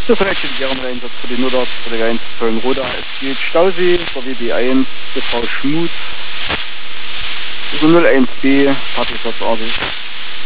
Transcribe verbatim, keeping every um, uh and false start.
Das reicht in Ihrem Einsatz für die null acht für die eins Köln-Roda. Es geht Stausee, der W B eins, die Frau Schmuth. Das ist null eins B, Partyplatz Artig.